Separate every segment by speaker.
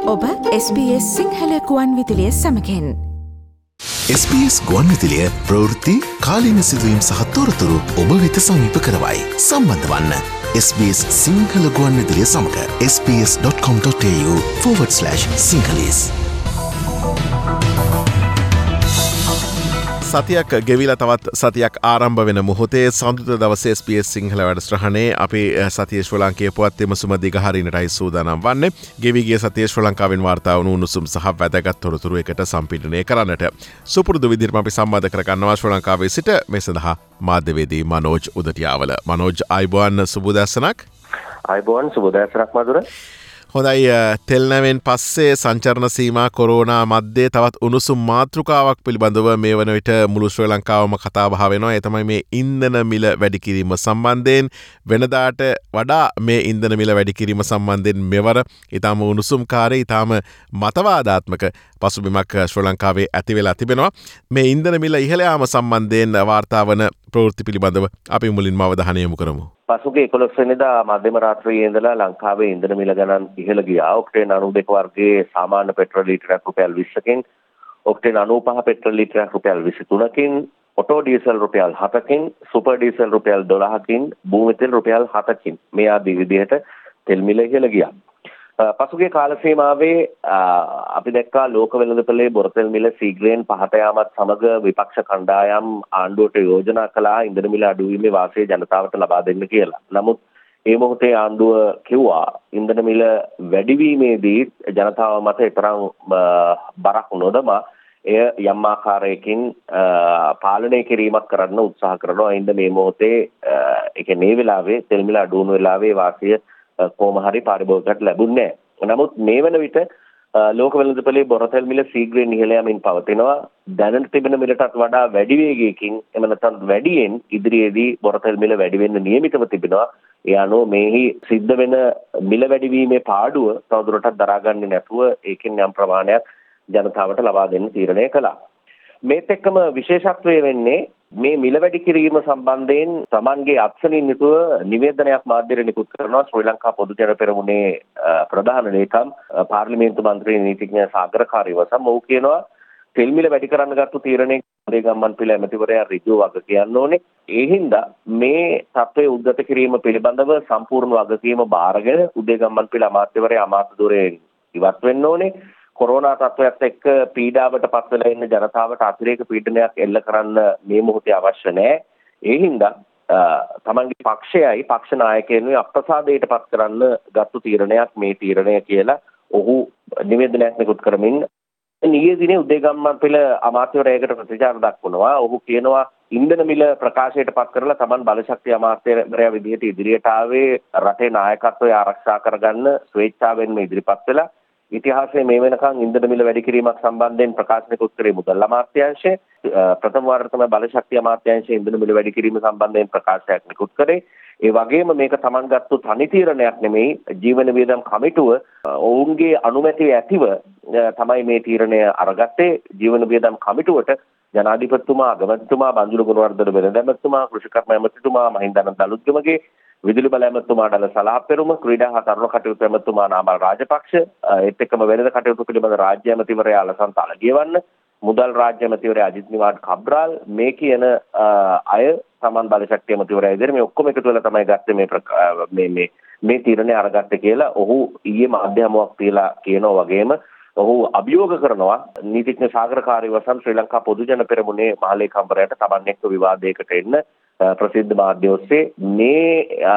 Speaker 1: ඔබ SBS සිංහල ගුවන් විදුලිය සමඟෙන්.
Speaker 2: SBS ගුවන් විදුලිය ප්‍රවෘත්ති කාලීන සිදුවීම් සහ තොරතුරු ඔබ වෙත සමීප කරවයි. සම්බන්ධ වන්න SBS සිංහල ගුවන් විදුලිය සමඟ sbs.com.au/sinhalese. සතියක් ගෙවිලා තවත් සතියක් ආරම්භ වෙන මොහොතේ සඳුදා දවසේ SBS සිංහල වැඩසටහනේ අපි සතියේ ශ්‍රී ලාංකීය පුවත් එමසුම දිගහරිනටයි සූදානම් වන්නේ. ගෙවි ගිය සතියේ ශ්‍රී ලංකාවෙන් වාර්තා වුණු උණුසුම් සහ වැදගත් තොරතුරු එකට සම්පින්ඩනය කරන්නට සුපුරුදු විදිහටම අපි සම්බන්ධ කර ගන්නවා ශ්‍රී ලංකාවේ සිට මේ සඳහා මාධ්‍යවේදී මනෝජ් උදටියාවල. මනෝජ් අයිබෝන් සුබෝදෑසනක්.
Speaker 3: අයිබෝන් සුබෝදෑසනක් මధుර.
Speaker 2: හොඳයි, තෙල්නැවෙන් පස්සේ සංචරණ සීමා කොරෝනා මධ්‍යයේ තවත් උණුසුම් මාතෘකාවක් පිළිබඳව මේ වන විට මුළු ශ්‍රී ලංකාවම කතා බහ වෙනවා. ඒ තමයි මේ ඉන්ධන මිල වැඩි කිරීම සම්බන්ධයෙන්. වෙනදාට වඩා මේ ඉන්ධන මිල වැඩි කිරීම සම්බන්ධයෙන් මෙවර ඊටම උණුසුම්කාරී ඊටම මතවාදාත්මක පසුබිමක් ශ්‍රී ලංකාවේ ඇති වෙලා තිබෙනවා. මේ ඉන්ධන මිල ඉහළ යාම සම්බන්ධයෙන් වාර්තා වන ප්‍රවෘත්ති පිළිබඳව අපි මුලින්ම අවධානය යොමු කරමු.
Speaker 3: පසුගිය 11 වෙනිදා මධ්‍යම රාත්‍රියේ ඉඳලා ලංකාවේ ඉන්ධන මිල ගණන් ඉහළ ගියා. ඔක්ටේන් 92 වර්ගයේ සාමාන්‍ය පෙට්‍රල් ලීටරයක් රුපියල් 20කින්, ඔක්ටේන් 95 පෙට්‍රල් ලීටරයක් රුපියල් 23කින්, ඔටෝ ඩීසල් රුපියල් 7කින්, සුපර් ඩීසල් රුපියල් 12කින්, භූමි තෙල් රුපියල් 7කින් මේ ආදී විදිහට තෙල් මිල ඉහළ ගියා. පසුගිය කාල සීමාවේ අපි දැක්කා ලෝක වෙළඳපොලේ බොරතෙල් මිල ශීඝ්‍රයෙන් පහත යාමත් සමග විපක්ෂ කණ්ඩායම් ආණ්ඩුවට යෝජනා කළා ඉන්ධන මිල අඩුවීමේ වාසිය ජනතාවට ලබා දෙන්න කියලා. නමුත් ඒ මොහොතේ ආණ්ඩුව කිව්වා ඉන්ධන මිල වැඩිවීමේදී ජනතාව මත තරම් බරක් නොදමා එය යම් ආකාරයකින් පාලනය කිරීමක් කරන්න උත්සාහ කරනවා. ඉන්න මේ මොහොතේ ඒ කියන්නේ මේ වෙලාවේ තෙල් මිල අඩු වුණු වෙලාවේ වාසිය කොහොම හරි පරිභෝගකට ලැබුණේ නැහැ. නමුත් මේ වෙන විට ලෝක වෙළඳපොලේ බොරතෙල් මිල ශීඝ්‍රයෙන් ඉහළ යමින් පවතිනවා. දැනට තිබෙන මිලටත් වඩා වැඩි වේගයකින් එම නැත්නම් වැඩියෙන් ඉදිරියේදී බොරතෙල් මිල වැඩි වෙන්න නියමිතව තිබෙනවා. ඒ අනුව මේහි සිද්ධ වෙන මිල වැඩිවීමේ පාඩුව තවදුරටත් දරාගන්නේ නැතුව ඒකෙන් යම් ප්‍රමාණයක් ජනතාවට ලබා දෙන්න තීරණය කළා. මේත් එක්කම විශේෂත්වය වෙන්නේ මේ මිල වැඩි කිරීම සම්බන්ධයෙන් Tamanගේ අත්සනින් යුතුව නිවේදනයක් මාධ්‍යයට නිකුත් කරනවා ශ්‍රී ලංකා පොදු ජන පෙරමුණේ ප්‍රධාන ලේකම් පාර්ලිමේන්තු මන්ත්‍රී නීතිඥ සාගර කාර්යවසම්. ඔහු කියනවා තෙල් මිල වැඩි කරන්න ගත්තු තීරණය උදේගම්මන්පිල ඇමතිවරයා ඍජුව වග කියන්න ඕනේ. ඒ හින්දා මේ තත්ත්වයේ උද්ගත කිරීම පිළිබඳව සම්පූර්ණ වගකීම බාරගෙන උදේගම්මන්පිල අමාත්‍යවරයා අමාත්‍ය ධුරයෙන් ඉවත් වෙන්න ඕනේ. කොරෝනා තත්ත්වයට එක්ක පීඩාවට පත් වෙලා ඉන්න ජනතාවට අතිරේක පීඩනයක් එල්ල කරන්න මේ මොහොතේ අවශ්‍ය නැහැ. ඒ හින්දා තමන්ගේ පක්ෂයයි පක්ෂ නායකයන්ව අප්‍රසාදයට පත් කරන්න ගත්තු තීරණයක් මේ තීරණය කියලා ඔහු නිවේදනයක් නිකුත් කරමින් ඊයේ දිනේ උදේගම්මන්පිල අමාත්‍යවරයාට ප්‍රතිචාර දක්වනවා. ඔහු කියනවා ඉන්ධන මිල ප්‍රකාශයට පත් කරලා තමන් බලශක්ති අමාත්‍යවරයා විදිහට ඉදිරියට ආවේ රටේ නායකත්වය ආරක්ෂා කරගන්න ස්වේච්ඡාවෙන්ම ඉදිරිපත් වෙලා ඉතිහාසයේ මේ වෙනකන් ඉන්ධන මිල වැඩි කිරීමක් සම්බන්ධයෙන් ප්‍රකාශ නිකුත් කරේ මුදල් අමාත්‍යාංශය. ප්‍රථම වාරයට තමයි බලශක්ති අමාත්‍යාංශය ඉන්ධන මිල වැඩි කිරීම සම්බන්ධයෙන් ප්‍රකාශයක් නිකුත් කරේ. ඒ වගේම මේක Taman ගත්තු තනි තීරණයක් නෙමෙයි. ජීවන වියදම් කමිටුව ඔවුන්ගේ අනුමැතිය ඇතිව තමයි මේ තීරණය අරගත්තේ. ජීවන වියදම් කමිටුවට ජනාධිපතිතුමා, අගමැතිතුමා, බන්දුල ගුණවර්ධන වෙළඳ ඇමතිතුමා, කෘෂිකර්ම ඇමතිතුමා, මහින්දානන්ද අලුත්ගමගේ, විදුලි බල ඇමතිතුමා ඩල සලාප්පෙරුම, ක්‍රීඩා හා තරුණ කටයුතු ඇමතිතුමා නාමල් රාජපක්ෂ, ඒත් එක්කම වෙළඳ කටයුතු පිළිබඳ රාජ්‍ය ඇමතිවරයා ලසන්ත අලගියවන්න, මුදල් රාජ්‍ය ඇමතිවරයා අජිත් නිවාඩ් කබ්‍රාල් මේ කියන අය සමාන බලශක්ති ඇමතිවරයා ඉදිරියේ මේ ඔක්කොම එකතු වෙලා තමයි ගත්තේ මේ තීරණය අරගත්තේ කියලා ඔහු ඊයේ මාධ්‍ය හමුවක් තියලා කියනවා. වගේම ඔහු අභියෝග කරනවා නීතිඥ සාගර කාර්යවසම් ශ්‍රී ලංකා පොදු ජන පෙරමුණේ මහලේකම්වරයාට Taman එක්ක විවාදයකට එන්න ප්‍රසිද්ධ මාධ්‍ය ඔස්සේ මේ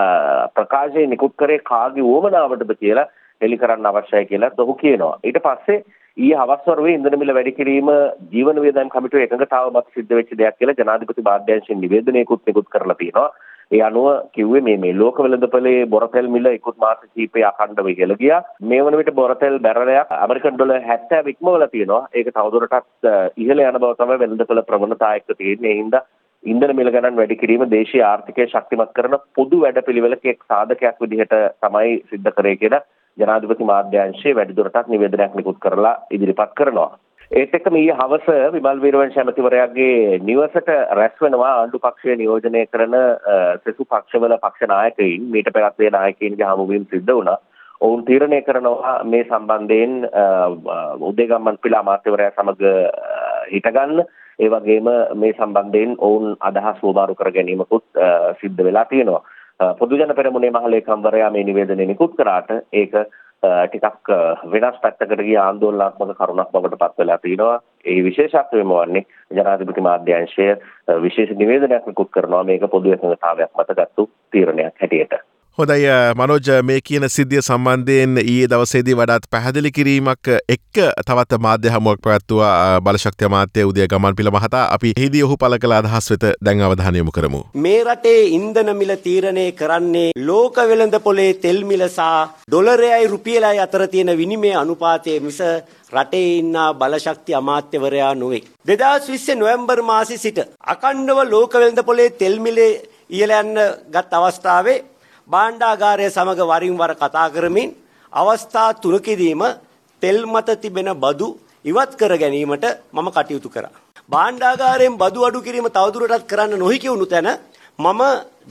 Speaker 3: ප්‍රකාශය නිකුත් කරේ කාගේ වුවමනාවටද කියලා හෙළි කරන්න අවශ්‍යයි කියලා ඔහු කියනවා. ඊට පස්සේ ඊයේ හවස් වරුවේ ඉන්ධන මිල වැඩි කිරීම ජීවන වියදම් කමිටුවේ එකඟතාව මත සිද්ධ වෙච්ච දෙයක් කියලා ජනාධිපති මාධ්‍යාංශයෙන් නිවේදනයකුත් නිකුත් කරලා තියෙනවා. ඒ අනුව කිව්වේ මේ ලෝක වෙළඳපොලේ බොරතෙල් මිල ඉක්ුත් මාස කිහිපයක් අඛණ්ඩව ඉහළ ගියා. මේ වන විට බොරතෙල් බැරලයක් ඇමරිකන් ඩොලර් 70 ඉක්මවලා තියෙනවා. ඒක තවදුරටත් ඉහළ යන බව තමයි වෙළඳපොළ ප්‍රවණතා එක්ක තියෙන්නේ. ඒ හින්දා ඉන්ධන මිල ගණන් වැඩි කිරීම දේශීය ආර්ථිකය ශක්තිමත් කරන පොදු වැඩපිළිවෙලක එක් සාධකයක් විදිහට තමයි සිද්ධ කරේ කියලා ජනාධිපති මාධ්‍යාංශයේ වැඩිදුරටත් නිවේදනයක් නිකුත් කරලා ඉදිරිපත් කරනවා. ඒත් එක්කම ඊයේ හවස විමල් වීරවංශ ඇමතිවරයාගේ නිවසට රැස් වෙනවා ආණ්ඩු පක්ෂය නියෝජනය කරන සෙසු පක්ෂවල පක්ෂ නායකයින්. මීට පෙරත් ඒ නායකයින්ගේ හමුවීම් සිද්ධ වුණා. ඔවුන් තීරණය කරනවා මේ සම්බන්ධයෙන් උදේගම්මන් පිළ අමාත්‍යවරයා සමග හිටගන්න. ඒ වගේම මේ සම්බන්ධයෙන් ඔවුන් අදහස් හොබාරු කර ගැනීමකුත් සිද්ධ වෙලා තියෙනවා. පොදු ජන පෙරමුණේ මහලේකම්වරයා මේ නිවේදනය නිකුත් කරාට ඒක ටිකක් වෙනස් පැත්තකට ගිය ආందోලනාත්මක කරුණක් බවට පත් වෙලා තිනවා. ඒ විශේෂත්වයම වන්නේ ජනාධිපති මාධ්‍යාංශය විශේෂ නිවේදනයක් නිකුත් කරනවා මේක පොදු එකඟතාවයක් මත ගත්තු තීරණයක් හැටියට.
Speaker 2: හොඳයි මනෝජ් මේ කියන සිද්ධිය සම්බන්ධයෙන් ඊයේ දවසේදී වඩාත් පැහැදිලි කිරීමක් එක්ක තවත් මාධ්‍ය හමුවක් පැවැත්වුවා බලශක්ති අමාත්‍ය උදය ගමන්පිල මහතා. අපි එහිදී ඔහු පළ කළ අදහස් වෙත දැන් අවධානය යොමු කරමු.
Speaker 4: මේ රටේ ඉන්ධන මිල තීරණය කරන්නේ ලෝක වෙළඳ පොලේ තෙල් මිල සහ ඩොලරයයි රුපියලයි අතර තියෙන විනිමය අනුපාතය මිස රටේ ඉන්න බලශක්ති අමාත්‍යවරයා නොවේ. 2020 නොවැම්බර් මාසයේ සිට අඛණ්ඩව ලෝක වෙළඳ පොලේ තෙල් මිලේ ඉහළ යන ගත් අවස්ථාවේ භාණ්ඩාගාරය සමග වරින් වර කතා කරමින් අවස්ථා තුනකදීම තෙල් මත තිබෙන බදු ඉවත් කර ගැනීමට මම කටයුතු කරා. භාණ්ඩාගාරයෙන් බදු අඩු කිරීම තවදුරටත් කරන්න නොහැකි වුණු තැන මම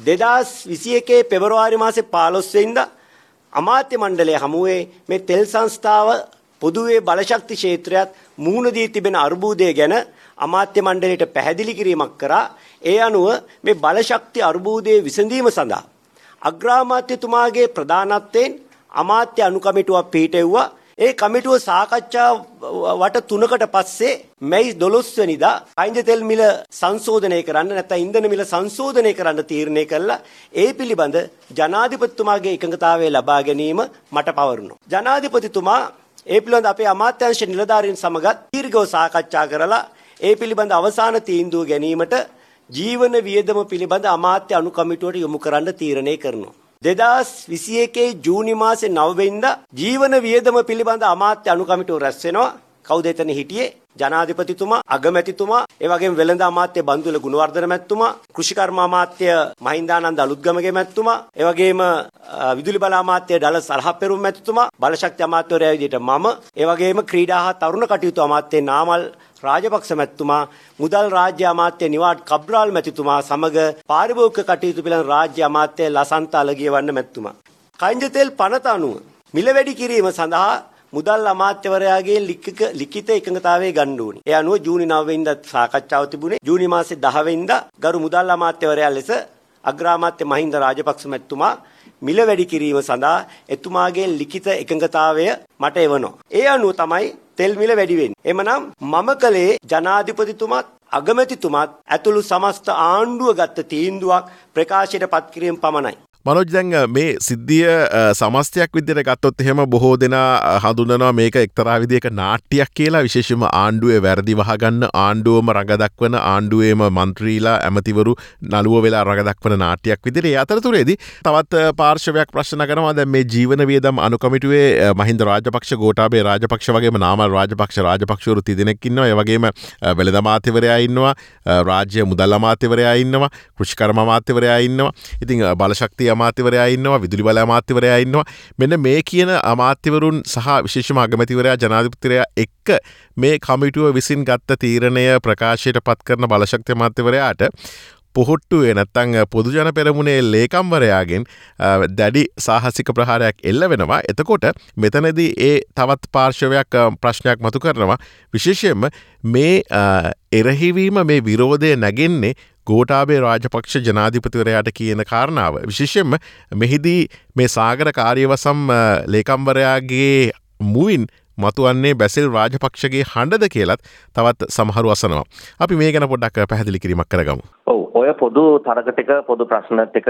Speaker 4: 2021 පෙබරවාරි මාසේ 15 වෙනිදා අමාත්‍ය මණ්ඩලයේ හමුවේ මේ තෙල් සංස්ථාව පොදුවේ බලශක්ති ක්ෂේත්‍රයත් මුහුණ දී තිබෙන අර්බුදය ගැන අමාත්‍ය මණ්ඩලයට පැහැදිලි කිරීමක් කරා. ඒ අනුව මේ බලශක්ති අර්බුදයේ විසඳීම සඳහා අග්‍රාමාත්‍යතුමාගේ ප්‍රධානත්වයෙන් අමාත්‍ය අනුකමිටුවක් පිහිටෙව්වා. ඒ කමිටුව සාකච්ඡා වට 3කට පස්සේ මැයි 12 වෙනිදා කයින්ද තෙල් මිල සංශෝධනය කරන්න නැත්නම් ඉන්ධන මිල සංශෝධනය කරන්න තීරණය කළා. ඒ පිළිබඳ ජනාධිපතිතුමාගේ එකඟතාවය ලබා ගැනීම මට පවරුණා. ජනාධිපතිතුමා ඒ පිළිබඳ අපේ අමාත්‍යාංශ නිලධාරීන් සමගත් දීර්ඝව සාකච්ඡා කරලා ඒ පිළිබඳ අවසාන තීන්දුව ගැනීමට ජීවන වියදම පිළිබඳ අමාත්‍ය අනුකමිටුවට යොමු කරන්න තීරණය කරනවා. 2021 ජූනි මාසේ 9 වෙනිදා ජීවන වියදම පිළිබඳ අමාත්‍ය අනුකමිටුව රැස් වෙනවා. කවුද එතන හිටියේ? ජනාධිපතිතුමා, අගමැතිතුමා, ඒ වගේම වෙළඳ අමාත්‍ය බන්දුල ගුණවර්ධන මැතිතුමා, කෘෂිකර්ම අමාත්‍ය මහින්දානන්ද අලුත්ගමගේ මැතිතුමා, ඒ වගේම විදුලි බල අමාත්‍ය ඩල සලහපෙරුම් මැතිතුමා, බලශක්ති අමාත්‍යවරයා විදිහට මම, ඒ වගේම ක්‍රීඩා හා තරුණ කටයුතු අමාත්‍ය නාමල් රාජපක්ෂ මැතිතුමා, මුදල් රාජ්‍ය අමාත්‍ය නිවාඩ් කබ්‍රාල් මැතිතුමා සමග පාරිභෝගික කටයුතු පිළිබඳ රාජ්‍ය අමාත්‍ය ලසන්ත අලගියවන්න මැතිතුමා. කයින්ද තෙල් පනත අනුව මිල වැඩි කිරීම සඳහා මුදල් අමාත්‍යවරයාගේ ලිඛිත එකඟතාවය ගන්න ඕනේ. ඒ අනුව ජූනි 9 වෙනිදා සාකච්ඡාව තිබුණේ. ජූනි මාසේ 10 වෙනිදා ගරු මුදල් අමාත්‍යවරයා ලෙස අග්‍රාමාත්‍ය මහින්ද රාජපක්ෂ මැතිතුමා මිල වැඩි කිරීම සඳහා එතුමාගේ ලිඛිත එකඟතාවය මට එවනවා. ඒ අනුව තමයි තෙල් මිල වැඩි වෙන්නේ. එමනම් මම කලේ ජනාධිපතිතුමාත් අගමැතිතුමාත් ඇතුළු සමස්ත ආණ්ඩුව ගත්ත තීන්දුවක් ප්‍රකාශයට පත් කිරීම පමණයි.
Speaker 2: මනෝජ් දැන් මේ සිද්ධිය සමස්තයක් විදිහට ගත්තොත් එහෙම බොහෝ දෙනා හඳුනනවා මේක එක්තරා විදිහක නාට්‍යයක් කියලා. විශේෂයෙන්ම ආණ්ඩුවේ වැරදි වහගන්න, ආණ්ඩුවම රඟ දක්වන, ආණ්ඩුවේම മന്ത്രിලා ඇමතිවරු නළුව වෙලා රඟ දක්වන නාට්‍යයක් විදිහට. ඒ අතරතුරේදී තවත් පාර්ශවයක් ප්‍රශ්න කරනවා. දැන් මේ ජීවන වියදම් අනුකමිටුවේ මහින්ද රාජපක්ෂ, ගෝඨාභය රාජපක්ෂ වගේම නාමල් රාජපක්ෂවරු 3 දෙනෙක් ඉන්නවා. ඒ වගේම වෙළඳ අමාත්‍යවරයා ඉන්නවා, රාජ්‍ය මුදල් අමාත්‍යවරයා ඉන්නවා, කෘෂිකර්ම අමාත්‍යවරයා ඉන්නවා. ඉතින් බලශක්ති අමාත්‍යවරයා ඉන්නවා, විදුලි බල අමාත්‍යවරයා ඉන්නවා. මෙන්න මේ කියන අමාත්‍යවරුන් සහ විශේෂම අගමැතිවරයා ජනාධිපතිවරයා එක්ක මේ කමිටුව විසින් ගත්ත තීරණය ප්‍රකාශයට පත් කරන බලශක්ති අමාත්‍යවරයාට පොහොට්ටුවේ නැත්තං පොදු ජන පෙරමුණේ ලේකම්වරයාගෙන් දැඩි සාහසික ප්‍රහාරයක් එල්ල වෙනවා. එතකොට මෙතනදී ඒ තවත් පාර්ශවයක් ප්‍රශ්නයක් මතු කරනවා. විශේෂයෙන්ම මේ එරහිවීම, මේ විරෝධය නැගෙන්නේ ගෝඨාභය රාජපක්ෂ ජනාධිපතිවරයාට කියන කාරණාව. විශේෂයෙන්ම මෙහිදී මේ සාගර කාර්යවසම් ලේකම්වරයාගේ මුවින් මතුවන්නේ බැසිල් රාජපක්ෂගේ හඬද කියලත් තවත් සමහරු අසනවා. අපි මේ ගැන පොඩ්ඩක් පැහැදිලි කිරීමක් කරගමු.
Speaker 3: ඔය පොදු තරග ටික, පොදු ප්‍රශ්න ටික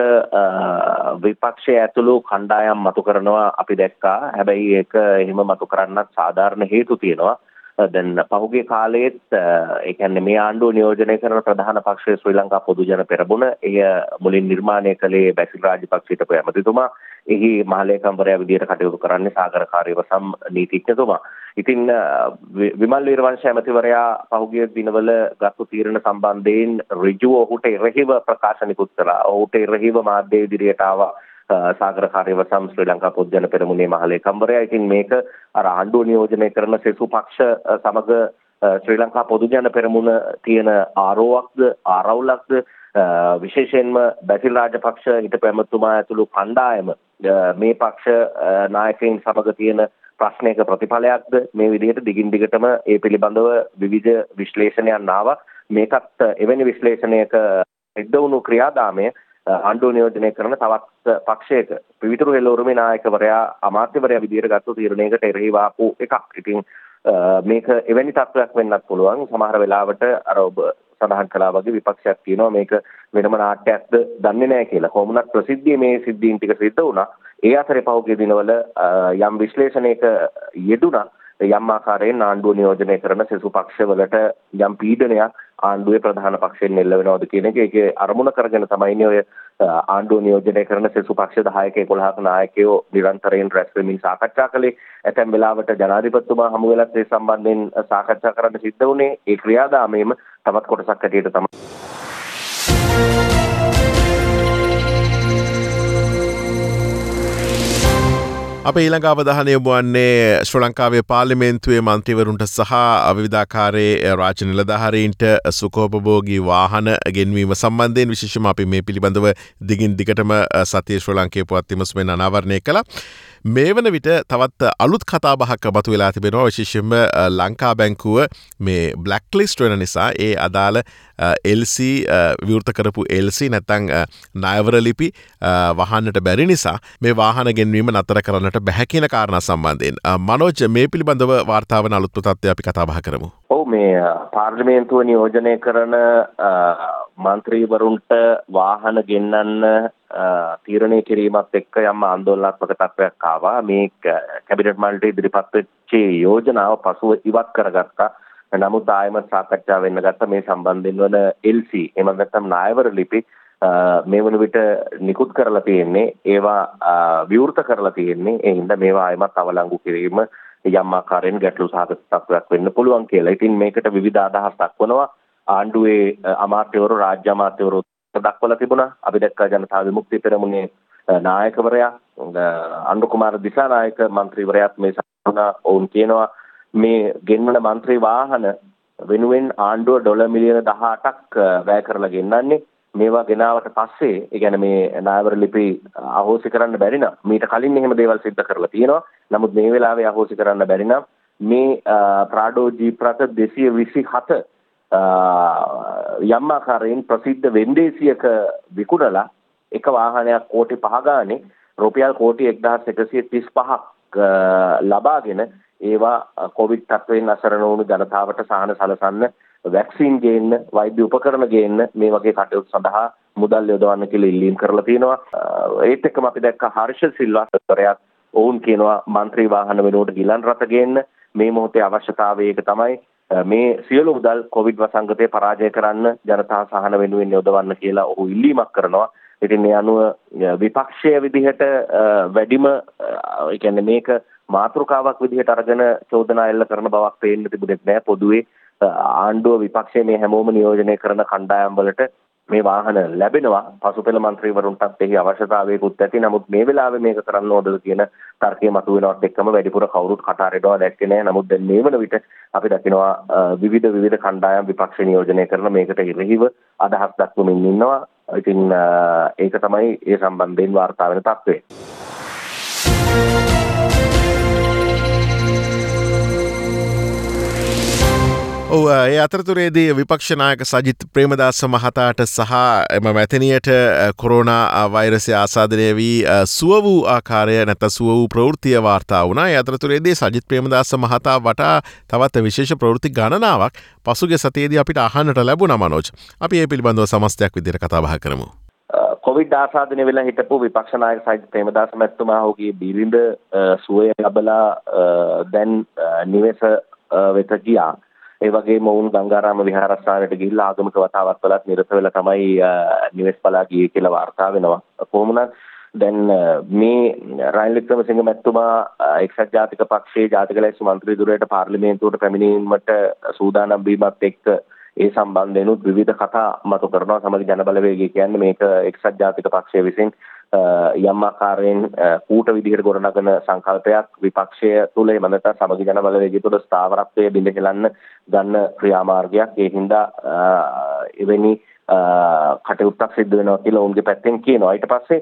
Speaker 3: විපක්ෂය ඇතුළු කණ්ඩායම් මතු කරනවා අපි දැක්කා. හැබැයි ඒක එහෙම මතු කරන්නත් සාධාරණ හේතු තියෙනවා. දැන් පහුගිය කාලයේත් ඒ කියන්නේ මේ ආණ්ඩුව නියෝජනය කරන ප්‍රධාන පක්ෂය ශ්‍රී ලංකා පොදු ජන පෙරමුණ, එය මුලින් නිර්මාණය කළේ බැසිල් රාජපක්ෂ හිටපු ඇමතිතුමා. එහි මහලේකම්වරයා විදියට කටයුතු කරන්නේ සාගර කාර්යවසම් නීතිඥතුමා. ඉතින් විමල් වීරවංශ ඇමතිවරයා පහුගිය දිනවල ගත්තු තීරණ සම්බන්ධයෙන් ඍජුව ඔහුට එරෙහිව ප්‍රකාශ නිකුත් කළා. ඔහුට එරෙහිව මාධ්‍ය ඉදිරියට ආවා සාගර කාර්යවසම් ශ්‍රී ලංකා පොදු ජන පෙරමුණේ මහලේකම්වරයා. ඉතින් මේක අර ආණ්ඩුව නියෝජනය කරන සෙසු පක්ෂ සමග ශ්‍රී ලංකා පොදු ජන පෙරමුණ තියෙන ආරෝවක්ද, ආරවුලක්ද, විශේෂයෙන්ම බැසිල් රාජපක්ෂ හිටපු ඇමතුමා ඇතුළු කණ්ඩායම මේ පක්ෂ නායකයින් සමග තියෙන ප්‍රශ්නයක ප්‍රතිඵලයක්ද මේ විදිහට දිගින් දිගටම ඒ පිළිබඳව විවිධ විශ්ලේෂණයන් ආවා. මේකත් එවැනි විශ්ලේෂණයක සිද්ධ වුණු ක්‍රියාදාමය ආණ්ඩුව නියෝජනය කරන තවත් පක්ෂයක පිවිතුරු හෙළවුරුමේ නායකවරයා අමාත්‍යවරයා විදිහට ගත්තු තීරණයකට එරෙහිව ආපු එකක්. ඉතින් මේක එවැනි තත්ත්වයක් වෙන්නත් පුළුවන්. සමහර වෙලාවට අර ඔබ සඳහන් කළා වගේ විපක්ෂයක් කියනවා මේක වෙනම නාට්‍යයක්ද දන්නේ නැහැ කියලා. කොහොමුණත් ප්‍රසිද්ධියේ මේ සිද්ධීන් ටික සිද්ධ වුණා. ඒ අතරේ පහුගිය දිනවල යම් විශ්ලේෂණයක යෙදුණා. යම් ආකාරයෙන් ආණ්ඩුව නියෝජනය කරන සෙසු පක්ෂවලට යම් පීඩනයක් ආණ්ඩුවේ ප්‍රධාන පක්ෂයෙන් එල්ල වෙනවද කියන එක ඒකේ අරමුණ කරගෙන තමයි ඔය ආණ්ඩුව නියෝජනය කරන සෙසු පක්ෂ 10ක 11ක නායකයෝ නිරන්තරයෙන් රැස් වෙමින් සාකච්ඡා කළේ. ඇතැම් වෙලාවට ජනාධිපතිතුමා හමු වෙලත් ඒ සම්බන්ධයෙන් සාකච්ඡා කරන්න සිද්ධ වුණේ. ඒ ක්‍රියාදාමයේම තවත් කොටසක් ඇටියට තමයි.
Speaker 2: අප ඊළඟ අවධානය යොමුවන්නේ ශ්‍රී ලංකාවේ පාර්ලිමේන්තුවේ මන්ත්‍රීවරුන්ට සහ විවිධාකාරයේ රාජ්‍ය නිලධාරීන්ට සුඛෝපභෝගී වාහන ගෙන්වීම සම්බන්ධයෙන් විශේෂම අපි මේ පිළිබඳව දිගින් දිගටම සතියේ ශ්‍රී ලංකේ පුවත් විමසුමෙන් අනාවරණය කළා. මේ වන විට තවත් අලුත් කතාබහක් මතු වෙලා තිබෙනවා. විශේෂයෙන්ම ලංකා බැංකුව මේ බ්ලැක් ලිස්ට් වෙන නිසා ඒ අදාළ LC විවෘත කරපු LC නැත්නම් ණයවර ලිපි වහන්නට බැරි නිසා මේ වාහන ගෙන්වීම නතර කරන්නට බැහැ කියන කාරණා සම්බන්ධයෙන් මනෝජ් මේ පිළිබඳව වාර්තා වන අලුත් තත්ත්වය අපි කතා බහ කරමු.
Speaker 3: ඔව් මේ පාර්ලිමේන්තුව නියෝජනය කරන මන්ත්‍රීවරුන්ට වාහන ගෙන්නන්න තීරණය කිරීමත් එක්ක යම් ආందోලනාත්මක තත්ත්වයක් ආවා. මේ කැබිනට් මණ්ඩලයට ඉදිරිපත් වෙච්ච යෝජනාව පසුව ඉවත් කරගත්තා. නමුත් ආයමත් සාකච්ඡා වෙන්න ගත්ත මේ සම්බන්ධයෙන් වන LC එහෙම නැත්නම් ණයවර ලිපි මේ වන විට නිකුත් කරලා තියෙන්නේ. ඒවා විවෘත කරලා තියෙන්නේ. ඒ හින්දා මේවා ආයමත් අවලංගු කිරීම යම් ආකාරයෙන් ගැටලු සහගත තත්ත්වයක් වෙන්න පුළුවන් කියලා. ඉතින් මේකට විවිධ අදහස් දක්වනවා. ආණ්ඩුවේ අමාත්‍යවරු රාජ්‍ය අමාත්‍යවරු දක්වලා තිබුණා. අපි දැක්ක ජනතා විමුක්ති පෙරමුණේ නායකවරයා අනුර කුමාර දිසානායක මන්ත්‍රීවරයාත් මේ සම්බන්ධව ඔවුන් කියනවා මේ ගෙන්වන මන්ත්‍රී වාහන වෙනුවෙන් ආණ්ඩුව ඩොලර් මිලියන 18ක් වැය කරලා ගෙන්නන්නේ. මේවා ගෙනාවට පස්සේ ඒ කියන්නේ මේ ණයවර ලිපි අහෝසි කරන්න බැරි නම් මීට කලින් එහෙම දේවල් සිද්ධ කරලා තියෙනවා. නමුත් මේ වෙලාවේ අහෝසි කරන්න බැරි නම් මේ ප්‍රාඩෝ ජීප් රථ 227 යම් ආකාරයෙන් ප්‍රසිද්ධ වෙන්දේසියක විකුණලා එක වාහනයක් කෝටි 5 ගානේ රුපියල් කෝටි 1135ක් ලබාගෙන ඒවා කොවිඩ් තත්ත්වයෙන් අසරණ වුණු ජනතාවට සහන සලසන්න වැක්සින් ගේන්න වෛද්‍ය උපකරණ ගේන්න මේ වගේ කටයුතු සඳහා මුදල් යොදවන්න කියලා ඉල්ලීම් කරලා තියෙනවා. ඒත් එක්කම අපි දැක්ක හර්ෂ සිල්වා සරයාත් ඔවුන් කියනවා මන්ත්‍රී වාහන වෙනුවට ගිලන් රථ ගේන්න මේ මොහොතේ අවශ්‍යතාවය ඒක තමයි මේ සියලු මුදල් කොවිඩ් වසංගතය පරාජය කරන්න ජනතා සහන වෙනුවෙන් යොදවන්න කියලා ඔහු ඉල්ලීමක් කරනවා. ඉතින් මේ අනුව විපක්ෂයේ විදිහට වැඩිම ඒ කියන්නේ මේක මාතෘකාවක් විදිහට අරගෙන චෝදනා එල්ල කරන බවක් පේන්න තිබුණේ නැහැ. පොදුවේ ආණ්ඩුව විපක්ෂයේ මේ හැමෝම නියෝජනය කරන කණ්ඩායම් වලට මේ වාහන ලැබෙනවා. පසුපෙළ මන්ත්‍රීවරුන්ටත් එහි අවශ්‍යතාවයකුත් ඇති. නමුත් මේ වෙලාවේ මේක කරන්න ඕනද කියන තර්කය මතුවෙනවත් එක්කම වැඩිපුර කවුරුත් කටහඬනවා දැක්කේ නැහැ. නමුත් දැන් මේ වන විට අපි දකිනවා විවිධ කණ්ඩායම් විපක්ෂ නියෝජනය කරන මේකට ඉරහිව අදහස් දක්වමින් ඉන්නවා. ඉතින් ඒක තමයි ඒ සම්බන්ධයෙන් වාර්තා වෙන තත්ත්වය.
Speaker 2: ඒ අතරතුරේදී විපක්ෂ නායක සජිත් ප්‍රේමදාස මහතාට සහ එම මැතිනියට කොරෝනා වෛරසය ආසාදනය වී සුව වූ ආකාරය නැත්නම් සුව වූ ප්‍රවෘත්තිය වාර්තා වුණා. ඒ අතරතුරේදී සජිත් ප්‍රේමදාස මහතා වටා තවත් විශේෂ ප්‍රවෘත්ති ගණනාවක් පසුගිය සතියේදී අපිට අහන්නට ලැබුණා මනෝජ්. අපි මේ පිළිබඳව සමස්තයක් විදිහට කතා බහ කරමු.
Speaker 3: කොවිඩ් ආසාදනය වෙලා හිටපු විපක්ෂ නායක සජිත් ප්‍රේමදාස මැතිතුමා ඔහුගේ බිරිඳ සුවය ලැබලා දැන් නිවෙස වෙත ගියා. ඒ වගේම ඔවුන් ගංගාරාම විහාරස්ථානයට ගිහිල්ලා ආගමික වතාවත් වලත් නිරත වෙලා තමයි නිවෙස් පලා ගියේ කියලා වාර්තා වෙනවා. කොහොම වුණත් දැන් මේ රනිල් වික්‍රමසිංහ මැතිතුමා එක්සත් ජාතික පක්ෂයේ ජාතික ලැයිස්තු මන්ත්‍රී ධුරයට පාර්ලිමේන්තුවට පැමිණීමට සූදානම් වීමත් එක්ක ඒ සම්බන්ධයෙන්ුත් විවිධ කතා මතු කරනවා. සමගි ජනබලවේගය කියන්නේ මේක එක්සත් ජාතික පක්ෂය විසින් යම් ආකාරයෙන් කූට විදිහට ගොඩනගන සංකල්පයක් විපක්ෂය තුළ එහෙම නැත්නම් සමගි ජන බලවේගය තුළ ස්ථාවරත්වයේ බිඳ හෙලන්න ගන්න ක්‍රියාමාර්ගයක්. ඒ හින්දා එවැනි කටයුත්තක් සිද්ධ වෙනවා කියලා ඔවුන්ගේ පැත්තෙන් කියනවා. ඊට පස්සේ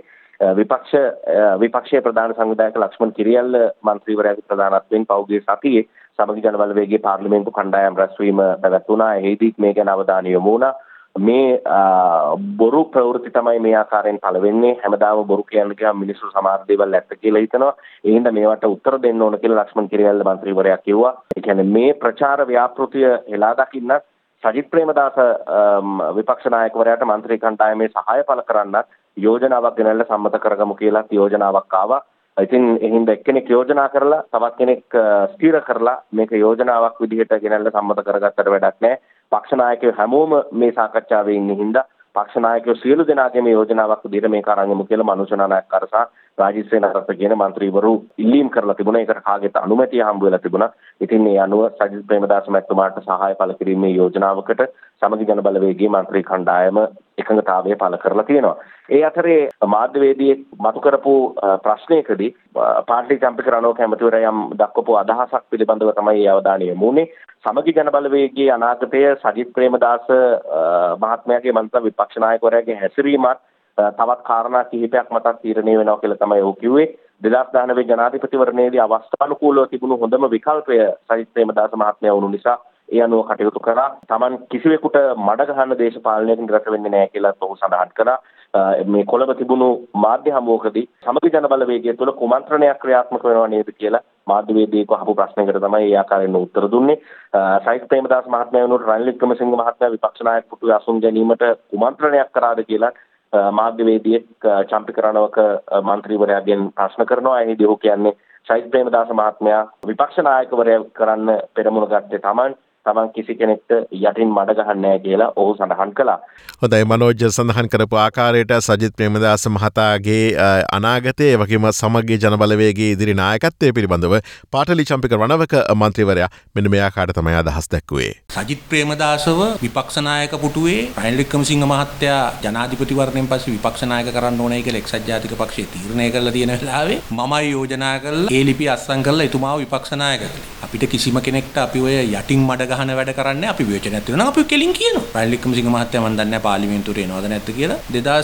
Speaker 3: විපක්ෂයේ ප්‍රධාන සංවිධායක ලක්ෂ්මන් කිරියල්ල මන්ත්‍රීවරයාගේ ප්‍රධානත්වයෙන් පෞද්ගලික සතියේ සමගි ජන බලවේගයේ පාර්ලිමේන්තු කණ්ඩායම් රැස්වීම පැවැත්වුණා. එහිදී මේ ගැන අවධානය යොමු වුණා. මේ බොරු ප්‍රවෘත්ති තමයි මේ ආකාරයෙන් පළ වෙන්නේ. හැමදාම බොරු කියන්න ගියාම මිනිස්සු සමහර දේවල් ඇත්ත කියලා හිතනවා. ඒ හින්දා මේවට උත්තර දෙන්න ඕන කියලා ලක්ෂ්මන් කිරියල්ල මන්ත්‍රීවරයා කිව්වා. ඒ කියන්නේ මේ ප්‍රචාර ව්‍යාපෘතිය හෙලා දකින්න සජිත් ප්‍රේමදාස විපක්ෂ නායකවරයාට මන්ත්‍රී කණ්ඩායමේ සහාය පළ කරන්න යෝජනාවක් ගෙනල්ලා සම්මත කරගමු කියලා යෝජනාවක් ආවා. ඉතින් එහින්ද එක්කෙනෙක් යෝජනා කරලා තවත් කෙනෙක් ස්ථිර කරලා මේක යෝජනාවක් විදිහට ගෙනල්ලා සම්මත කරගත්තට වැඩක් නැහැ. පක්ෂ නායකයෝ හැමෝම මේ සාකච්ඡාවේ ඉන්න හින්දා පක්ෂ නායකයෝ සියලු දෙනාගේ මේ යෝජනාවක් විදිහට මේක අරන් යමු කියලා මනෝජ් නායක කරසා රාජීව් සේනාරත්න කියන මන්ත්‍රීවරු ඉල්ලීම් කරලා තිබුණා. ඒකට කාගෙත් අනුමැතිය හම්බ වෙලා තිබුණා. ඉතින් මේ අනුව සජිත් ප්‍රේමදාස මැතිතුමාට සහාය පළ කිරීමේ යෝජනාවකට සමගි ජන බලවේගයේ මන්ත්‍රී කණ්ඩායම එකඟතාවය පළ කරලා තියෙනවා. ඒ අතරේ මාධ්‍යවේදියෙ මතු කරපු ප්‍රශ්නයකදී පාර්ලි චම්පික රණෝක ඇමතිවරයා යම් දක්වපු අදහසක් පිළිබඳව තමයි ඒ අවධානය යොමු වුණේ. සමගි ජන බලවේගයේ අනාගතය සජිත් ප්‍රේමදාස මහත්මයාගේ මන්ත්‍රී විපක්ෂ නායකවරයාගේ හැසිරීමත් තවත් කාරණා කිහිපයක් මත තීරණය වෙනවා කියලා තමයි ඔහු කිව්වේ. 2019 ජනාධිපතිවරණයේදී අවස්ථානුකූලව තිබුණු හොඳම විකල්පය සජිත් ප්‍රේමදාස මහත්මයා වුණු නිසා ඒ අනුව කටයුතු කරා. Taman කිසිවෙකුට මඩ ගහන දේශපාලනයකින් රට වෙන්නේ නැහැ කියලා ඔහු සඳහන් කරා. මේ කොළඹ තිබුණු මාධ්‍ය හමුවකදී සමගි ජන බලවේගය තුළ කුමන්ත්‍රණයක් ක්‍රියාත්මක වෙනවා නේද කියලා මාධ්‍යවේදියෙකු අහපු ප්‍රශ්නයකට තමයි ඒ ආකාරයෙන් උත්තර දුන්නේ. සජිත් ප්‍රේමදාස මහත්මයා වෙනුවට රනිල් වික්‍රමසිංහ මහත්මයා විපක්ෂ නායක පුටුවේ අසුන් ගැනීමට කුමන්ත්‍රණයක් කරාද කියලා මාධ්‍යවේදියෙක් චම්පික රණවක මන්ත්‍රීවරයාගෙන් ප්‍රශ්න කරනවා. එහිදී ඔහු කියන්නේ සජිත් ප්‍රේමදාස මහත්මයා විපක්ෂ නායකවරයා කරන්න පෙරමුණ ගත්තේ තමන් කිසි කෙනෙක්ට යටින් මඩ ගහන්නේ නැහැ කියලා ඔහු සඳහන් කළා.
Speaker 2: හොඳයි මනෝජ් සඳහන් කරපු ආකාරයට සජිත් ප්‍රේමදාස මහතාගේ අනාගතයේ වගේම සමගි ජන බලවේගයේ ඉදිරි නායකත්වය පිළිබඳව පාටලි චම්පික රණවක මන්ත්‍රීවරයා මෙන්න මේ ආකාරයට තමයි අදහස් දැක්වුවේ.
Speaker 5: සජිත් ප්‍රේමදාසව විපක්ෂ නායක පුටුවේ රනිල් වික්‍රමසිංහ මහත්තයා ජනාධිපතිවරණයෙන් පස්සේ විපක්ෂ නායක කරන්න ඕනයි කියලා එක්සත් ජාතික පක්ෂයේ තීරණය කරලා තියෙන වෙලාවේ මමයි යෝජනා කරලා ඒ ලිපි අත්සන් කරලා එතුමාව විපක්ෂ නායක කළේ. අපිට කිසිම කෙනෙක්ට අපි ඔය යටින් මඩ ගහන වැඩ කරන්නේ අපි විවේචනයක් තියෙනවා අපි කෙලින් කියනවා. රනිල් වික්‍රමසිංහ මහත්තයා මම දන්නේ නැහැ පාර්ලිමේන්තුවට එනවද නැද්ද කියලා.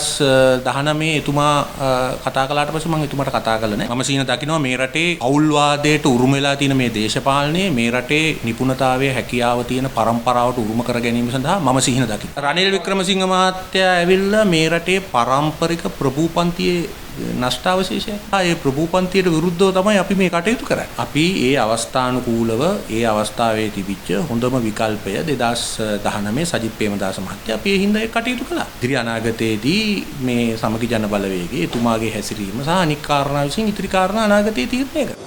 Speaker 5: 2019 එතුමා කතා කළාට පස්සේ මම එතුමාට කතා කළා නෑ. මම සීන දකින්නවා මේ රටේ අවුල්වාදයට උරුම වෙලා තියෙන මේ දේශපාලනයේ මේ රටේ නිපුණතාවයේ හැකියාව තියෙන පරම්පරාවට උරුම කර ගැනීම සඳහා මම සිහින දකිනවා. රනිල් වික්‍රමසිංහ මහත්තයා ඇවිල්ලා මේ රටේ පාරම්පරික ප්‍රභූපන්තියේ නෂ්ටාවශේෂය. ඒ ප්‍රභූපන්තියට විරුද්ධව තමයි අපි මේ කටයුතු කරන්නේ. අපි ඒ අවස්ථානුකූලව ඒ අවස්ථාවේ තිබිච්ච හොඳම විකල්පය 2019 සජිත් ප්‍රේමදාස මහත්තයා අපි ඒ හින්දා ඒ කටයුතු කළා. ඉදිරි අනාගතයේදී මේ සමගි ජන බලවේගයේ එතුමාගේ හැසිරීම සහ අනික් කාරණා විසින් ඉදිරි කාරණා අනාගතයේ තීරණය කරනවා.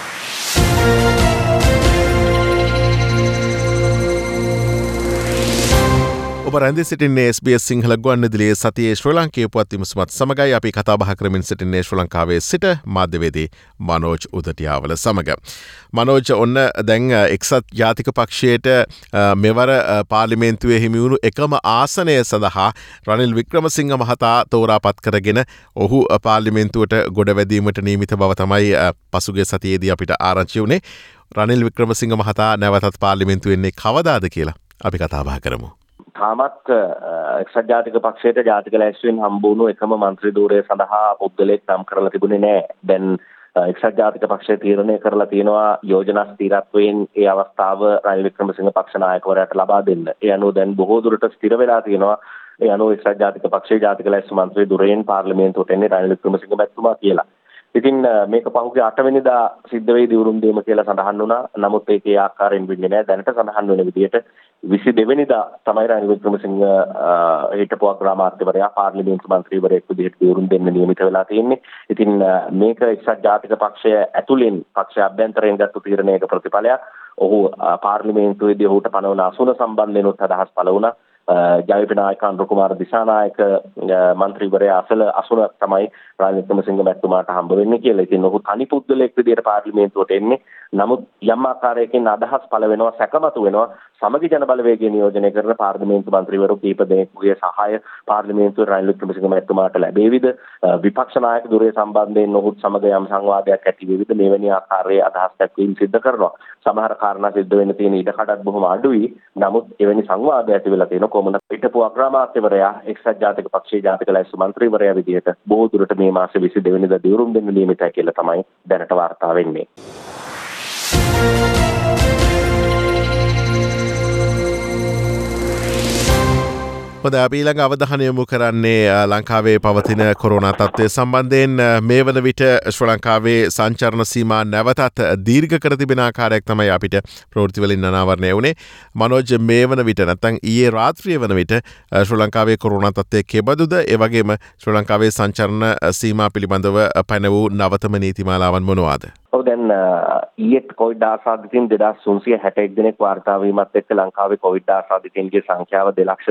Speaker 2: ඔබ රැඳී සිටින්නේ SBS සිංහල ගුවන්විදුලියේ සතියේ ශ්‍රී ලංකීය පුවත් විමසුමත් සමගයි අපි කතා බහ කරමින් සිටින්නේ ශ්‍රී ලංකාවේ සිට මාධ්‍යවේදී මනෝජ් උදටියාවල සමග. මනෝජ් ඔන්න දැන් එක්සත් ජාතික පක්ෂයට මෙවර පාර්ලිමේන්තුවේ හිමි වුණු එකම ආසනය සඳහා රනිල් වික්‍රමසිංහ මහතා තෝරාපත් කරගෙන ඔහු පාර්ලිමේන්තුවට ගොඩවැදීමට නියමිත බව තමයි පසුගිය සතියේදී අපිට ආරංචි වුණේ. රනිල් වික්‍රමසිංහ මහතා නැවතත් පාර්ලිමේන්තුවේ එන්නේ කවදාද කියලා අපි කතා බහ කරමු.
Speaker 3: තාමත් එක්සත් ජාතික පක්ෂයට ජාතික ලැයිස්තුවෙන් හම්බ වුණු එකම මන්ත්‍රී ධූරය සඳහා පුද්ගලයෙක් නම් කරලා තිබුණේ නැහැ. දැන් එක්සත් ජාතික පක්ෂය තීරණය කරලා තියෙනවා යෝජනා ස්ථිරත්වයෙන් ඒ අවස්ථාව රනිල් වික්‍රමසිංහ පක්ෂ නායකවරයාට ලබා දෙන්න. ඒ අනුව දැන් බොහෝ දුරට ස්ථිර වෙලා තියෙනවා. ඒ අනුව එක්සත් ජාතික පක්ෂයේ ජාතික ලැයිස්තු මන්ත්‍රී ධූරයෙන් පාර්ලිමේන්තුවට එන්නේ රනිල් වික්‍රමසිංහ මැතිතුමා කියලා. ඉතින් මේක පහුගිය 8 වෙනිදා සිද්ධ වෙයි දිවුරුම් දීම කියලා සඳහන් වුණා. නමුත් ඒකේ ආකාරයෙන් වෙන්නේ නැහැ. දැනට සඳහන් වෙන විදිහට 22 වෙනිදා තමයි රනිල් වික්‍රමසිංහ හිටපු අග්‍රාමාත්‍යවරයා පාර්ලිමේන්තු මන්ත්‍රීවරයෙක් විදිහට දිවුරුම් දෙන්න නියමිත වෙලා තියෙන්නේ. ඉතින් මේක එක්සත් ජාතික පක්ෂය ඇතුළෙන් පක්ෂ අභ්‍යන්තරයෙන් ගත්ත තීරණයක ප්‍රතිඵලයක්. ඔහු පාර්ලිමේන්තුවේදී ඔහුට පනවන අසුන සම්බන්ධයෙන් අදහස් පළ වුණා. ජයපි නායක අනුර කුමාර දිසානායක මන්ත්‍රීවරයා අසුන තමයි රනිල් වික්‍රමසිංහ මැතිතුමාට හම්බ වෙන්නේ කියලා. ඉතින් ඔහු තනි පුද්ගලයෙක් විදිහට පාර්ලිමේන්තුවට එන්නේ. නමුත් යම් ආකාරයකින් අදහස් පළ වෙනවා, සැකමතු වෙනවා. සමගි ජන බලවේගය නියෝජනය කරන පාර්ලිමේන්තු මන්ත්‍රීවරු කීප දෙනෙකුගේ සහාය පාර්ලිමේන්තුවේ රනිල් වික්‍රමසිංහ මැතිතුමාට ලැබෙවිද? විපක්ෂ නායක ධුරය සම්බන්ධයෙන් ඔහුත් සමග යම් සංවාදයක් ඇති වෙවිද? මෙවැනි ආකාරයේ අදහස් දැක්වීම් සිදු කරනවා. සමහර කාරණා සිද්ධ වෙන්න තියෙන ඊට කඩත් බොහොම අඩුයි. නමුත් එවැනි සංවාද ඇති වෙලා තියෙන කොමුණ පිටපු අග්‍රාමාත්‍යවරයා එක්සත් ජාතික පක්ෂයේ ජාතික ලැයිස්තු මන්ත්‍රීවරයා විදිහට බොහෝ දුරට මේ මාසේ 22 වෙනිදා දිවුරුම් දෙන්න නියමිතයි කියලා තමයි දැනට වාර්තා වෙන්නේ.
Speaker 2: හොඳ අපි ඊළඟ අවධානය යොමු කරන්නේ ලංකාවේ පවතින කොරෝනා තත්ත්වය සම්බන්ධයෙන් මේ වන විට ශ්‍රී ලංකාවේ සංචරණ සීමා නැවතත් දීර්ඝ කර තිබෙන ආකාරයක් තමයි අපිට ප්‍රවෘත්ති වලින් අනාවරණය වුණේ. මනෝජ් මේ වන විට නැත්නම් ඊයේ රාත්‍රියේ වන විට ශ්‍රී ලංකාවේ කොරෝනා තත්ත්වය කෙබඳුද? ඒ වගේම ශ්‍රී ලංකාවේ සංචරණ සීමා පිළිබඳව පැන වූ නවතම නීතිමාලාවන් මොනවාද?
Speaker 3: දැන් ඊයේ කොවිඩ් ආසාදිතයින් 2361 දෙනෙක් වාර්තා වීමත් එක්ක ලංකාවේ කොවිඩ් ආසාදිතයින්ගේ සංඛ්‍යාව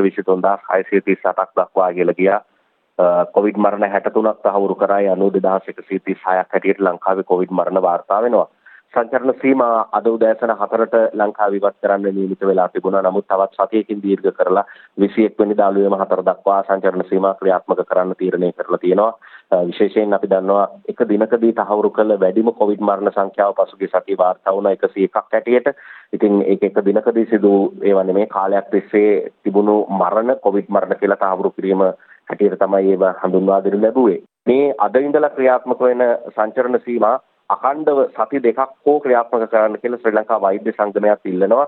Speaker 3: 2,23,638ක් දක්වා ගෙල ගියා. කොවිඩ් මරණ 63ක් තහවුරු කරා. 92,136ක් හැටියට ලංකාවේ කොවිඩ් මරණ වාර්තා වෙනවා. සංචරණ සීමා අද උදෑසන 4ට ලංකාව ඉවත් කරන්න නියමිත වෙලා තිබුණා. නමුත් තවත් සතියකින් දීර්ඝ කරලා 21 වෙනිදා අලුයම 4 දක්වා සංචරණ සීමා ක්‍රියාත්මක කරන්න තීරණය කරලා තියෙනවා. විශේෂයෙන් අපි දන්නවා එක දිනකදී තහවුරු කළ වැඩිම කොවිඩ් මරණ සංඛ්‍යාව පසුගිය සතියේ වාර්තා වුණා 101ක් හැටියට. ඉතින් ඒක එක දිනකදී සිදු ඒවා නෙමේ කාලයක් තිස්සේ තිබුණු මරණ කොවිඩ් මරණ කියලා තහවුරු කිරීම හැටියට තමයි ඒව හඳුන්වා දෙනු ලැබුවේ. මේ අද ඉඳලා ක්‍රියාත්මක වෙන සංචරණ සීමා අඛණ්ඩව සති දෙකක් හෝ ක්‍රියාත්මක කරන්න කියලා ශ්‍රී ලංකා වෛද්‍ය සංගමයක් ඉල්ලනවා.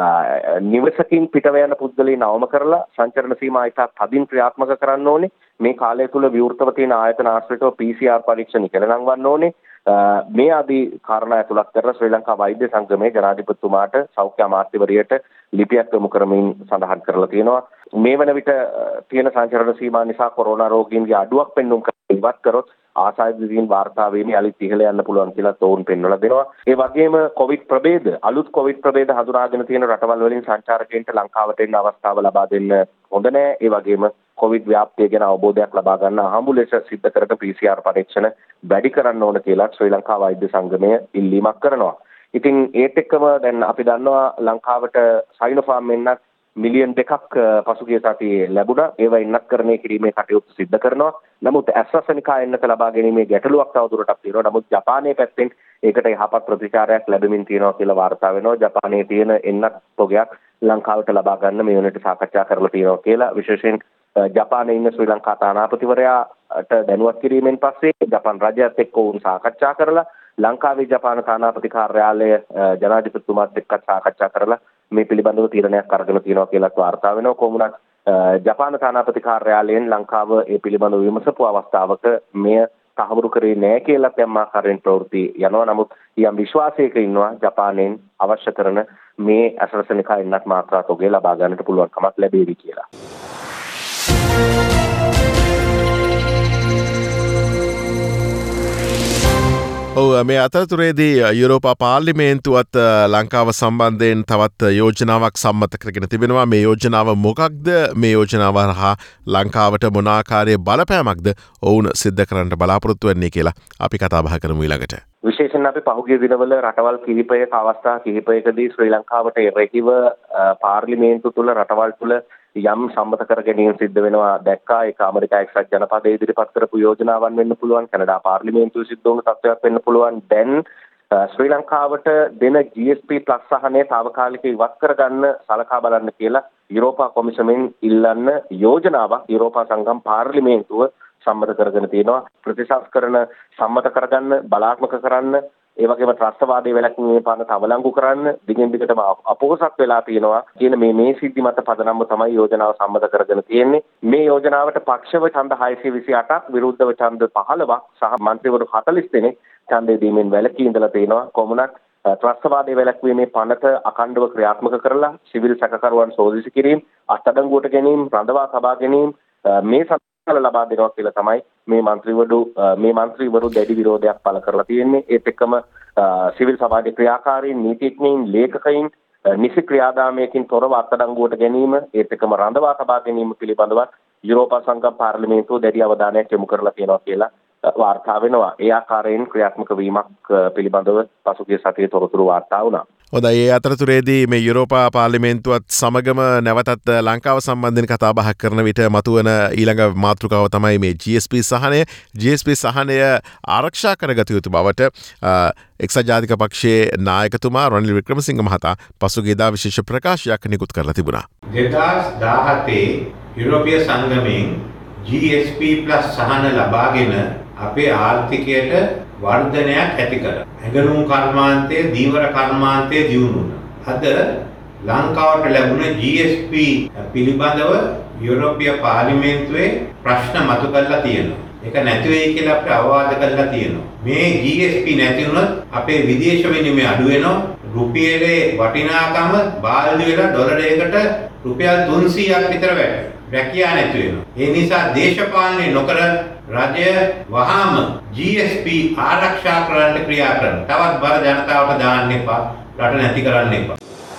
Speaker 3: නිවසකින් පිටව යන පුද්ගලයන් අවම කරලා සංචරණ සීමා ඉතා තදින් ක්‍රියාත්මක කරන්න ඕනේ. මේ කාලය තුල විවෘතව තියෙන ආයතන ආශ්‍රිතව PCR පරීක්ෂණ කරලා වන්න ඕනේ. මේ ආදී කාරණා ඇතුළත් කරලා ශ්‍රී ලංකා වෛද්‍ය සංගමයේ ජනාධිපතිතුමාට සෞඛ්‍ය අමාත්‍යවරියට ලිපියක් යොමු කරමින් සඳහන් කරලා තියෙනවා. මේ වන විට තියෙන සංචරණ සීමා නිසා කොරෝනා රෝගීන්ගේ අඩුවක් පෙන්වුම් ඉවත් කරොත් ආසාදිතයින් වාර්තා වීම යලිත් ඉහළ යන්න පුළුවන් කියලා තෝන් පෙන්වලා දෙනවා. ඒ වගේම කොවිඩ් ප්‍රභේද අලුත් කොවිඩ් ප්‍රභේද හඳුනාගෙන තියෙන රටවල් වලින් සංචාරකයන්ට ලංකාවට එන්න අවස්ථාව ලබා දෙන්න හොඳ නැහැ. ඒ වගේම කොවිඩ් ව්‍යාප්තිය ගැන අවබෝධයක් ලබා ගන්න අහඹු ලෙස සිද්ධ කරන PCR පරීක්ෂණ වැඩි කරන්න ඕන කියලා ශ්‍රී ලංකා වෛද්‍ය සංගමය ඉල්ලීමක් කරනවා. ඉතින් ඒත් එක්කම දැන් අපි දන්නවා ලංකාවට සයිනෝෆාර්ම් එන්නත් මිලියන් 2ක් පසුගිය සතියේ ලැබුණා. ඒවා ඉන්නත්කරණය කිරීමේ කටයුතු සිද්ධ කරනවා. නමුත් ඇස්ට්‍රාසෙනිකා එන්නත ලබා ගැනීමේ ගැටලුවක් තවදුරටත් තියෙනවා. නමුත් ජපානයේ පැත්තෙන් ඒකට යහපත් ප්‍රතිචාරයක් ලැබෙමින් තියෙනවා කියලා වාර්තා වෙනවා. ජපානයේ තියෙන එන්නත් තොගයක් ලංකාවට ලබා ගන්න මේ වෙනට සාකච්ඡා කරලා තියෙනවා කියලා විශේෂයෙන් ජපානයේ ඉන්න ශ්‍රී ලංකා තානාපතිවරයාට දැනුවත් කිරීමෙන් පස්සේ ජපාන් රජයත් එක්ක වුන් සාකච්ඡා කරලා ලංකාවේ ජපාන තානාපති කාර්යාලය ජනාධිපතිතුමාත් එක්ක සාකච්ඡා කරලා මේ පිළිබඳව තීරණයක් අරගෙන තියෙනවා කියලා වාර්තා වෙනවා. කොමුණක් ජපාන තානාපති කාර්යාලයෙන් ලංකාව ඒ පිළිබඳව විමසපු අවස්ථාවක මෙය තහවුරු කරේ නැහැ කියලා යම් ආකාරයෙන් ප්‍රවෘත්ති යනවා. නමුත් යම් විශ්වාසයක ඉන්නවා ජපානයෙන් අවශ්‍ය කරන මේ ඇස්ට්‍රාසෙනිකා එන්නත් මාත්‍රා තොගය ලබා ගන්නට පුළුවන් කමක් ලැබෙවි කියලා.
Speaker 2: මේ අතරතුරේදී යුරෝපා පාර්ලිමේන්තුවත් ලංකාව සම්බන්ධයෙන් තවත් යෝජනාවක් සම්මත කරගෙන තිබෙනවා. මේ යෝජනාව මොකක්ද? මේ යෝජනාව හරහා ලංකාවට මොන ආකාරයේ බලපෑමක්ද ඔවුන් සිද්ධ කරන්නට බලාපොරොත්තු වෙන්නේ කියලා අපි කතා බහ කරමු ඊළඟට.
Speaker 3: විශේෂයෙන් අපි පහුගිය දිනවල රටවල් කිහිපයක අවස්ථා කිහිපයකදී ශ්‍රී ලංකාවට එරෙහිව පාර්ලිමේන්තු තුල රටවල් තුල යම් සම්මත කර ගැනීම සිද්ධ වෙනවා දැක්කා. ඒක ඇමරිකා එක්සත් ජනපදයේ ඉදිරිපත් කරපු යෝජනාවන් වෙන්න පුළුවන්. කැනඩා පාර්ලිමේන්තුවේ සිද්ධ වුණු තත්ත්වයක් වෙන්න පුළුවන්. දැන් ශ්‍රී ලංකාවට දෙන GSP+ සහනය తాවකාලික ඉවත් කරගන්න සලකා බලන්න කියලා යුරෝපා කොමිසමෙන් ඉල්ලන්න යෝජනාවක් යුරෝපා සංගම් පාර්ලිමේන්තුව සම්මත කරගෙන තියෙනවා. ප්‍රතිසංස්කරණ සම්මත කරගන්න බලාත්මක කරන්න ඒ වගේම ත්‍රස්තවාදී වැළැක්වීමේ පාන තවලංගු කරන්න දිගින් දිගටම අපොහසත් වෙලා තියෙනවා කියන මේ සිද්ධි මත පදනම්ව තමයි යෝජනාව සම්මත කරගෙන තියෙන්නේ. මේ යෝජනාවට පක්ෂව ඡන්ද 628ක් විරුද්ධව ඡන්ද 15ක් සහ මන්ත්‍රීවරු 40 දෙනෙක් ඡන්දය දීමෙන් වැළකී ඉඳලා තියෙනවා. කොමුණක් ත්‍රස්තවාදී වැළැක්වීමේ පනත අඛණ්ඩව ක්‍රියාත්මක කරලා සිවිල් සැකකරුවන් සෝදිසි කිරීම, අත්අඩංගුවට ගැනීම, රඳවා තබා ගැනීම මේ ලබා දෙනවා කියලා තමයි මේ මන්ත්‍රීවරු දැඩි විරෝධයක් පළ කරලා තියෙන්නේ. ඒත් එක්කම සිවිල් සමාජ ක්‍රියාකාරීන්, නීතිඥයින්, ලේඛකයින් නිසි ක්‍රියාදාමයකින් තොරව අත්අඩංගුවට ගැනීම, ඒත් එක්කම රඳවා තබා ගැනීම පිළිබඳව යුරෝපා සංගම් පාර්ලිමේන්තුව දැඩි අවධානයක් යොමු කරලා තියෙනවා කියලා වාර්තා වෙනවා. ඒ ආකාරයෙන් ක්‍රියාත්මක වීමක් පිළිබඳව පසුගිය සතියේ තොරතුරු වාර්තා වුණා.
Speaker 2: හොඳයි ඒ අතරතුරේදී මේ යුරෝපා පාර්ලිමේන්තුවත් සමගම නැවතත් ලංකාව සම්බන්ධයෙන් කතා බහක් කරන විට මතුවන ඊළඟ මාතෘකාව තමයි මේ GSP සහනය. GSP සහනය ආරක්ෂා කරගත යුතු බවට එක්සත් ජාතික පක්ෂයේ නායකතුමා රනිල් වික්‍රමසිංහ මහතා පසුගියදා විශේෂ ප්‍රකාශයක් නිකුත් කරලා තිබුණා.
Speaker 6: 2017 යුරෝපීය සංගමයෙන් GSP+ සහන ලබාගෙන අපේ ආර්ථිකයට වර්ධනයක් ඇති කළා. ඇඟලුම් කර්මාන්තයේ දීවර කර්මාන්තයේ දියුණු වුණා. අද ලංකාවට ලැබුණ GSP පිළිබඳව යුරෝපීය පාර්ලිමේන්තුවේ ප්‍රශ්න මතු කරලා තියෙනවා. ඒක නැති වෙයි කියලා අපිට අවවාද කරලා තියෙනවා. මේ GSP නැති වුණොත් අපේ විදේශ විනිමය අඩු වෙනවා. රුපියලේ වටිනාකම බාල්දි වෙලා ඩොලරයකට රුපියල් 300ක් විතර වැටෙනවා. රැකියා නැති වෙනවා. ඒ නිසා දේශපාලනය නොකර රජය වහාම GSP ආරක්ෂා කරන්න ක්‍රියා කරන. තවත් බර ජනතාවට දාන්න එපා. රට නැති කරන්න එපා.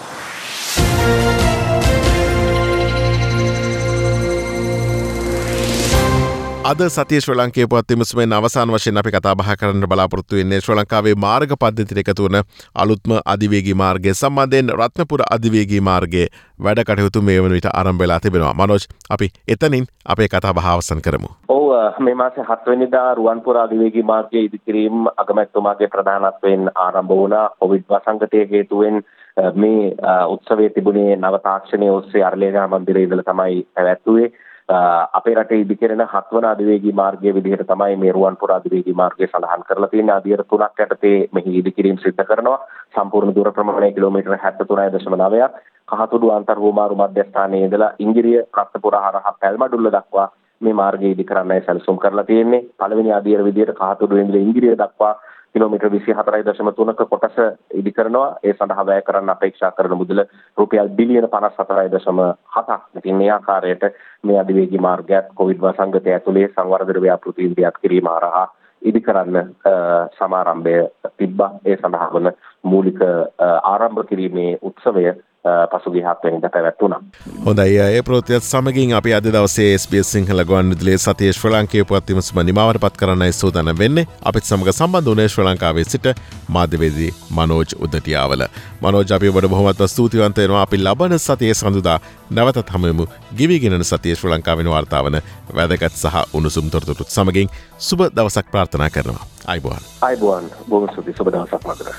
Speaker 2: අද සතිය ශ්‍රී ලංකේ පුවත් විමසුමෙන් අවසාන වශයෙන් අපි කතා බහ කරන්න බලාපොරොත්තු වෙන්නේ ශ්‍රී ලංකාවේ මාර්ග පද්ධතියට එකතු වන අලුත්ම අධිවේගී මාර්ගය සම්බන්ධයෙන් රත්නපුර අධිවේගී මාර්ගයේ වැඩ කටයුතු මේ වන විට ආරම්භ වෙලා තිබෙනවා. මනෝජ් අපි එතනින් අපේ කතා බහ අවසන් කරමු.
Speaker 3: ඔව් මේ මාසේ 7 වෙනිදා රුවන්පුර අධිවේගී මාර්ගයේ ඉදිකිරීම අගමැතිතුමාගේ ප්‍රධානත්වයෙන් ආරම්භ වුණා. කොවිඩ් වසංගතයේ හේතුවෙන් මේ උත්සවයේ තිබුණේ නව තාක්ෂණයේ ඔස්සේ අරලියගහ මන්දිරයේ ඉඳලා තමයි පැවැත්වුවේ. අපේ රටේ ඉදිකරන 7 වන අධිවේගී මාර්ගයේ විදිහට තමයි මේ රුවන්පුර අධිවේගී මාර්ගය සඳහන් කරලා තියෙන්නේ. අධියර 3ක් යටතේ මෙහි ඉදිකිරීම සිදු කරනවා. සම්පූර්ණ දුර ප්‍රමාණය කිලෝමීටර් 73.9ක්. කහතුඩු අන්තර්හුමාරු මධ්‍යස්ථානයේ ඉඳලා ඉංගිරිය රත්නපුර හරහා පැල්මඩුල්ල දක්වා මේ මාර්ගය ඉදිකරන්නයි සැලසුම් කරලා තියෙන්නේ. පළවෙනි අධියර විදිහට කහතුඩුවේ ඉඳලා ඉංගිරිය දක්වා කිලෝමීටර් 24.3ක කොටස ඉදි කරනවා. ඒ සඳහා වැය කරන්න අපේක්ෂා කරන මුදල රුපියල් බිලියන 54.7ක්. ඉතින් මේ ආකාරයට මේ අධිවේගී මාර්ගයත් කොවිඩ් වසංගතය ඇතුලේ සංවර්ධන ව්‍යාපෘති ඉදිරියට කිරීම හරහා ඉදි කරන්න සමාරම්භය තිබ්බා. ඒ සඳහා වන මූලික ආරම්භ කිරීමේ උත්සවය පසුගිය 7 වෙනිදා පැවැත්වුණා.
Speaker 2: හොඳයි ඒ ප්‍රවෘත්තියත් සමගින් අපි අද දවසේ SBS සිංහල ගුවන්විදුලියේ සතියේ ශ්‍රී ලංකේ පුවත් විමසුම නිමාවට පත් කරන්නයි සූදානම් වෙන්නේ. අපිත් සමග සම්බන්ධ වුණේ ශ්‍රී ලංකාවේ සිට මාධ්‍යවේදී මනෝජ් උද්දටියාවල. මනෝජ් අපි ඔබට බොහොමත්ම ස්තුතිවන්ත වෙනවා. අපි ලබන සතියේ සඳුදා නැවතත් හමුවෙමු. ගෙවිගෙන සතියේ ශ්‍රී ලංකාවෙන් වාර්තා වන වැදගත් සහ උණුසුම් තොරතුරුත් සමගින් සුබ දවසක් ප්‍රාර්ථනා කරනවා. ආයුබෝවන්.
Speaker 3: ආයුබෝවන්. බොහොම ස්තුතියි. සුබ දවසක් මතක.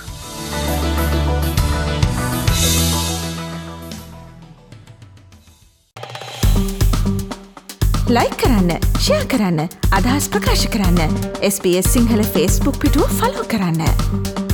Speaker 1: ලයික් කරන්න, ෂෙයා කරන්න, අදහස් ප්‍රකාශ කරන්න. SBS සිංහල Facebook පිටුව ෆලෝ කරන්න.